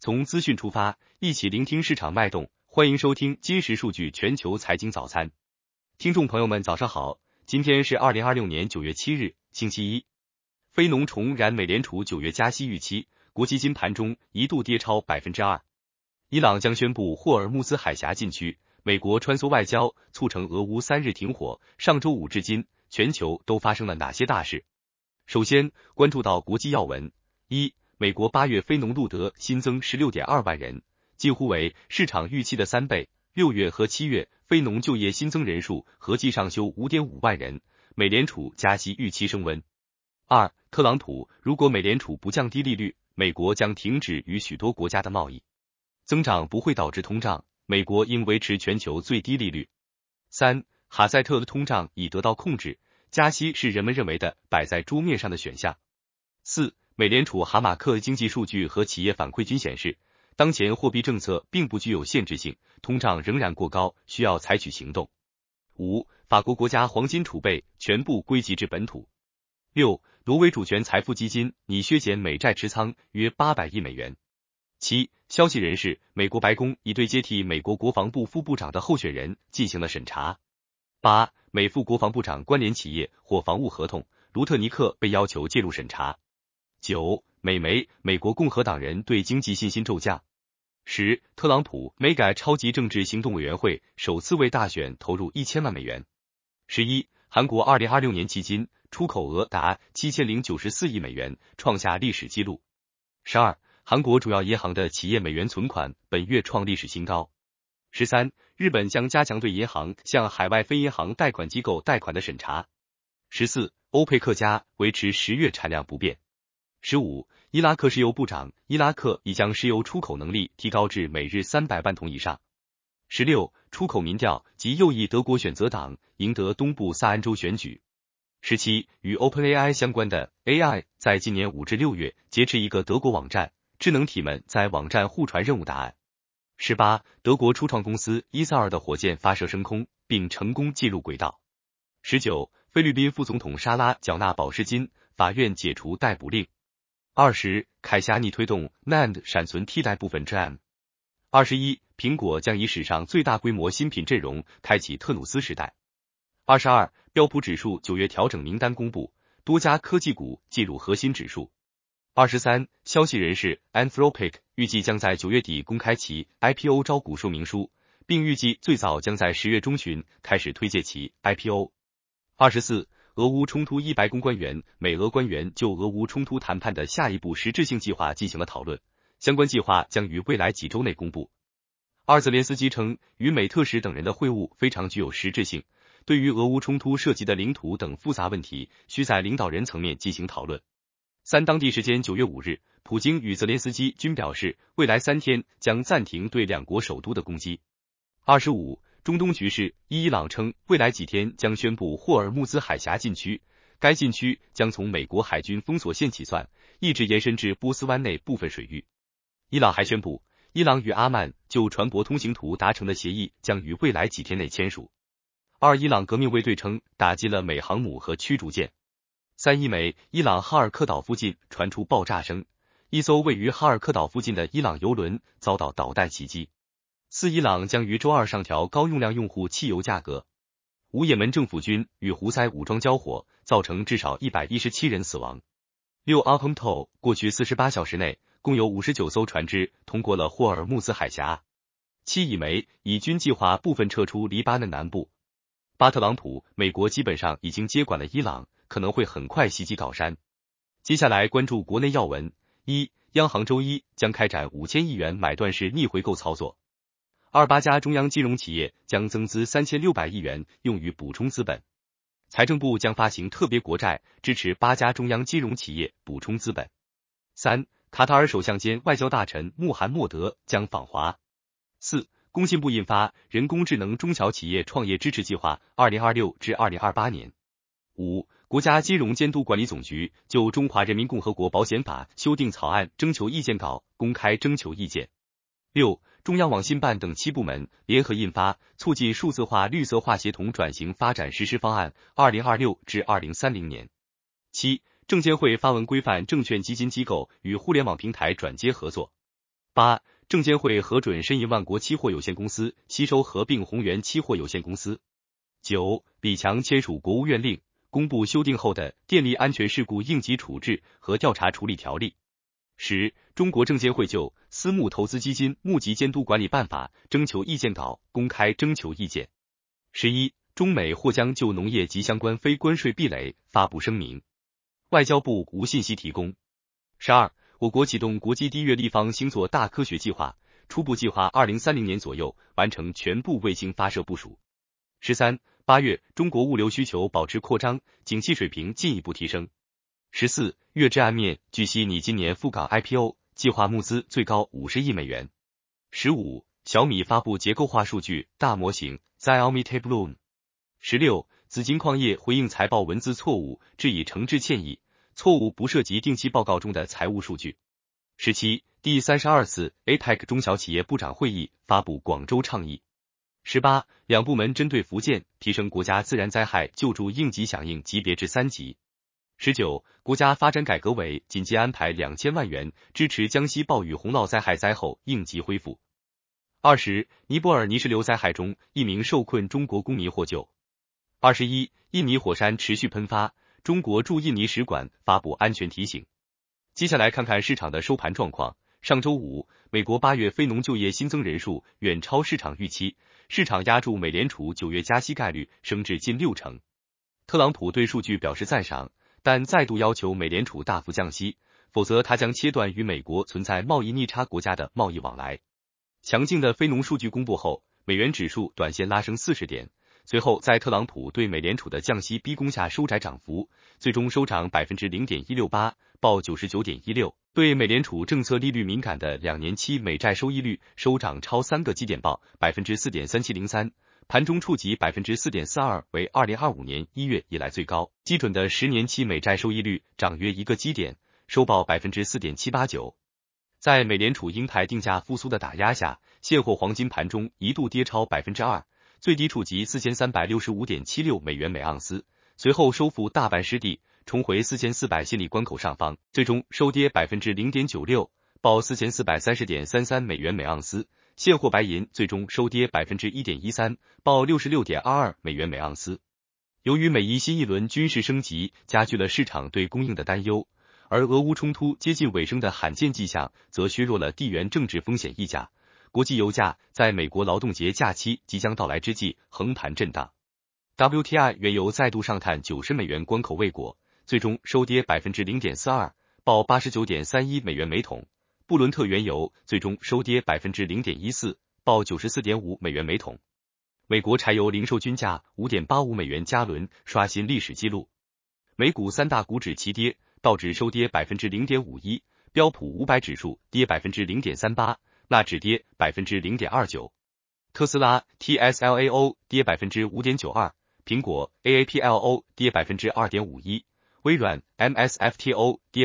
从资讯出发，一起聆听市场脉动。欢迎收听今时数据全球财经早餐。听众朋友们，早上好，今天是2026年9月7日，星期一。非农重燃美联储9月加息预期，国基金盘中一度跌超 2%。伊朗将宣布霍尔木兹海峡禁区，美国穿梭外交，促成俄乌3日停火。上周五至今，全球都发生了哪些大事？首先关注到国际要闻。美国8月非农录得新增 16.2 万人，几乎为市场预期的3倍。6月和7月非农就业新增人数合计上修 5.5 万人，美联储加息预期升温。特朗普，如果美联储不降低利率，美国将停止与许多国家的贸易。增长不会导致通胀，美国应维持全球最低利率。哈塞特的通胀已得到控制，加息是人们认为的摆在桌面上的选项。美联储哈马克经济数据和企业反馈均显示，当前货币政策并不具有限制性，通胀仍然过高，需要采取行动。法国国家黄金储备全部归集至本土。挪威主权财富基金拟削减美债持仓约800亿美元。消息人士，美国白宫已对接替美国国防部副部长的候选人进行了审查。美副国防部长关联企业或防务合同，卢特尼克被要求介入审查。美国共和党人对经济信心骤降。特朗普美改超级政治行动委员会首次为大选投入1000万美元。韩国2026年迄今出口额达7094亿美元，创下历史纪录。韩国主要银行的企业美元存款本月创历史新高。日本将加强对银行向海外非银行贷款机构贷款的审查。欧佩克加维持10月产量不变。伊拉克石油部长，伊拉克已将石油出口能力提高至每日300万桶以上。出口民调及右翼德国选择党赢得东部萨安州选举。与 OpenAI 相关的 AI 在今年5至6月劫持一个德国网站，智能体们在网站互传任务答案。德国初创公司伊萨尔的火箭发射升空，并成功进入轨道。菲律宾副总统沙拉缴纳保释金，法院解除逮捕令。凯霞拟推动 NAND 闪存替代部分 DRAM。苹果将以史上最大规模新品阵容开启特努斯时代。标普指数9月调整名单公布，多家科技股进入核心指数。消息人士 Anthropic 预计将在9月底公开其 IPO 招股说明书，并预计最早将在10月中旬开始推介其 IPO。俄乌冲突，白宫官员、美俄官员就俄乌冲突谈判的下一步实质性计划进行了讨论，相关计划将于未来几周内公布。泽连斯基称，与美特使等人的会晤非常具有实质性，对于俄乌冲突涉及的领土等复杂问题，需在领导人层面进行讨论。当地时间9月5日，普京与泽连斯基均表示，未来3天将暂停对两国首都的攻击。中东局势，伊朗称未来几天将宣布霍尔木兹海峡禁区，该禁区将从美国海军封锁线起算，一直延伸至波斯湾内部分水域。伊朗还宣布，伊朗与阿曼就船舶通行图达成的协议将于未来几天内签署。伊朗革命卫队称打击了美航母和驱逐舰。伊朗哈尔科岛附近传出爆炸声，一艘位于哈尔科岛附近的伊朗油轮遭到导弹袭击。伊朗将于周二上调高用量用户汽油价格。也门政府军与胡塞武装交火，造成至少117人死亡。阿亨透，过去48小时内，共有59艘船只通过了霍尔木兹海峡。以军计划部分撤出黎巴嫩南部。特朗普，美国基本上已经接管了伊朗，可能会很快袭击搞山。接下来关注国内要闻。央行周一将开展5000亿元买断式逆回购操作。28家中央金融企业将增资3600亿元用于补充资本。财政部将发行特别国债，支持8家中央金融企业补充资本。卡塔尔首相兼外交大臣穆罕默德将访华。工信部印发人工智能中小企业创业支持计划2026至2028年。国家金融监督管理总局就中华人民共和国保险法修订草案征求意见稿公开征求意见。中央网信办等7部门联合印发促进数字化绿色化协同转型发展实施方案2026至2030年。证监会发文规范证券基金机构与互联网平台转接合作。 8. 证监会核准申银万国期货有限公司吸收合并宏源期货有限公司。9. 李强签署国务院令，公布修订后的《电力安全事故应急处置和调查处理条例》。10. 中国证监会就《私募投资基金募集监督管理办法》征求意见稿公开征求意见。11. 中美或将就农业及相关非关税壁垒发布声明，外交部无信息提供。12. 我国启动国际低月立方星座大科学计划，初步计划2030年左右完成全部卫星发射部署。13. 8月，中国物流需求保持扩张，景气水平进一步提升。14. 月至暗面，据悉拟今年赴港 IPO， 计划募资最高50亿美元。15. 小米发布结构化数据大模型 Xiaomi Tableau。16. 紫金矿业回应财报文字错误，致以诚挚歉意，错误不涉及定期报告中的财务数据。17. 第32次 APEC 中小企业部长会议发布广州倡议。18. 两部门针对福建提升国家自然灾害救助应急响应级别至3级。19. 国家发展改革委紧急安排2000万元支持江西暴雨洪涝灾害灾后应急恢复。20. 尼泊尔泥石流灾害中1名受困中国公民获救。21. 印尼火山持续喷发，中国驻印尼使馆发布安全提醒。接下来看看市场的收盘状况。上周五，美国8月非农就业新增人数远超市场预期，市场押注美联储9月加息概率升至近60%。特朗普对数据表示赞赏，但再度要求美联储大幅降息，否则他将切断与美国存在贸易逆差国家的贸易往来。强劲的非农数据公布后，美元指数短线拉升40点，随后在特朗普对美联储的降息逼宫下收窄涨幅，最终收涨 0.168%， 报 99.16。对美联储政策利率敏感的2年期美债收益率收涨超3个基点，报 4.3703， 盘中触及 4.42%， 为2025年1月以来最高。基准的10年期美债收益率涨约1个基点，收报 4.789%。在美联储鹰派定价复苏的打压下，现货黄金盘中一度跌超 2%， 最低触及 4365.76 美元每盎司，随后收复大半失地，重回4400心理关口上方，最终收跌 0.96%， 报 4430.33 美元每盎司。现货白银最终收跌 1.13%， 报 66.22 美元每盎司。由于美伊新一轮军事升级加剧了市场对供应的担忧，而俄乌冲突接近尾声的罕见迹象则削弱了地缘政治风险溢价，国际油价在美国劳动节假期即将到来之际横盘震荡。WTI 原油再度上探90美元关口未果，最终收跌 0.42%， 报 89.31 美元每桶。布伦特原油最终收跌 0.14%， 报 94.5 美元每桶。美国柴油零售均价 5.85 美元加仑刷新历史纪录。美股三大股指齐跌，道指收跌 0.51%， 标普500指数跌 0.38%， 纳指跌 0.29%。特斯拉 TSLAO 跌 5.92%， 苹果 AAPLO 跌 2.51%， 微软 MSFTO 跌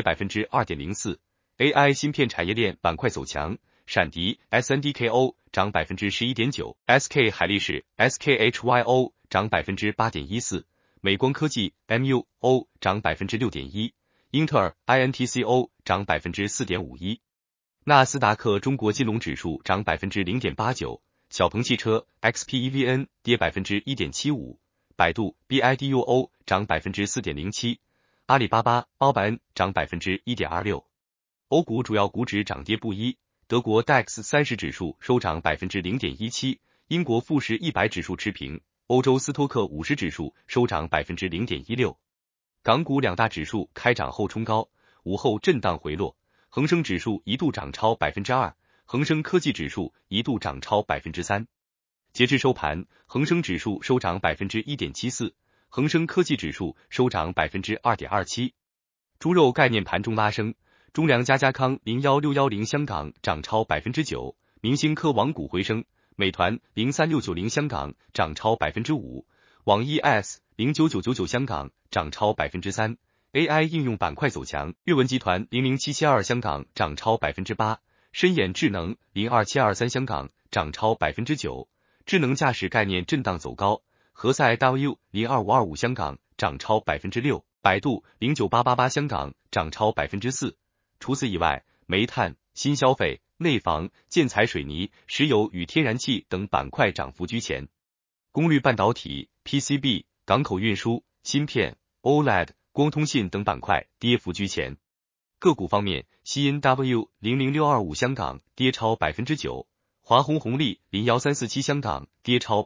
2.04%。AI 芯片产业链板块走强，闪迪 SNDKO 涨 11.9%， SK 海力士 SKHYO 涨 8.14%， 美光科技 MUO 涨 6.1%， 英特尔 INTCO 涨 4.51%。纳斯达克中国金融指数涨 0.89%， 小鹏汽车 XPEVN 跌 1.75%， 百度 BIDUO 涨 4.07%， 阿里巴巴 BAOBAN 涨 1.26%。欧股主要股指涨跌不一，德国 DAX 30指数收涨 0.17%， 英国富时100指数持平，欧洲斯托克50指数收涨 0.16%。港股两大指数开涨后冲高，午后震荡回落，恒生指数一度涨超 2%， 恒生科技指数一度涨超 3%。截至收盘，恒生指数收涨 1.74%， 恒生科技指数收涨 2.27%。猪肉概念盘中拉升，中粮家家康01610香港涨超 9%， 明星科网股回升，美团03690香港涨超 5%， 网易 S09999 香港涨超 3%。 AI 应用板块走强，阅文集团00772香港涨超 8%， 深眼智能02723香港涨超 9%， 智能驾驶概念震荡走高，何塞 W02525 香港涨超 6%， 百度09888香港涨超 4%。除此以外，煤炭、新消费、 内房、建材水泥、石油与天然气等板块涨幅居前。功率半导体、PCB、港口运输、芯片、OLED、光通信等板块跌幅居前。个股方面，西因 W00625 香港跌超 9%， 华虹红利01347香港跌超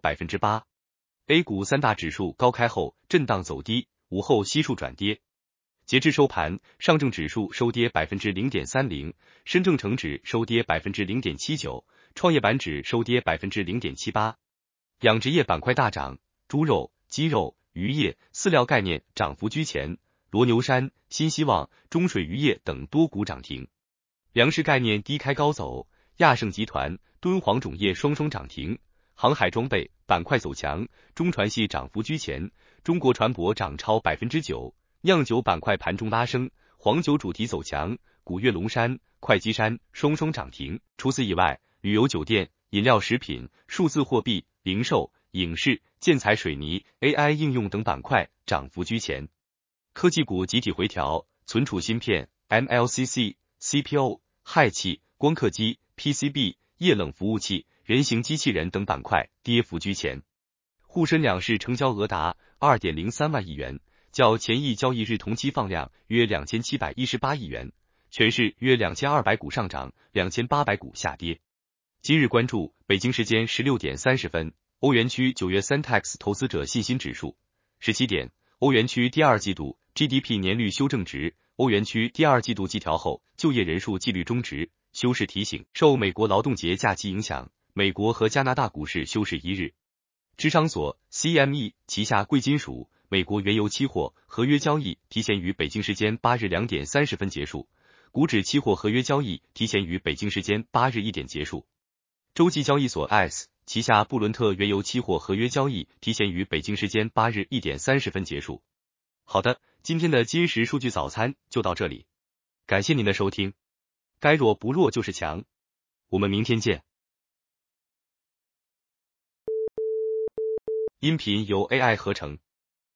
8%。A 股三大指数高开后震荡走低，午后悉数转跌。截至收盘，上证指数收跌 0.30%， 深证成指收跌 0.79%， 创业板指收跌 0.78%。养殖业板块大涨，猪肉、鸡肉、渔业、饲料概念涨幅居前，罗牛山、新希望、中水渔业等多股涨停。粮食概念低开高走，亚盛集团、敦煌种业双双涨停。航海装备板块走强，中船系涨幅居前，中国船舶涨超 9%。酿酒板块盘中拉升，黄酒主题走强，古越龙山、会稽山双双涨停。除此以外，旅游酒店、饮料食品、数字货币、零售、影视、建材水泥、AI 应用等板块涨幅居前。科技股集体回调，存储芯片、MLCC、CPO、氦气、光刻机、PCB、液冷服务器、人形机器人等板块跌幅居前。沪深两市成交额达 2.03 万亿元，较前一交易日同期放量约2718亿元，全市约2200股上涨，2800股下跌。今日关注北京时间16点30分，欧元区9月3TAX 投资者信心指数，17点，欧元区第二季度 GDP 年率修正值，欧元区第二季度季调后就业人数季率中值，休市提醒，受美国劳动节假期影响，美国和加拿大股市休市一日。芝商所 CME 旗下贵金属美国原油期货合约交易提前于北京时间8日2点30分结束，股指期货合约交易提前于北京时间8日1点结束。洲际交易所 ICE 旗下布伦特原油期货合约交易提前于北京时间8日1点30分结束。好的，今天的今时数据早餐就到这里，感谢您的收听。该弱不弱就是强，我们明天见。音频由 AI 合成。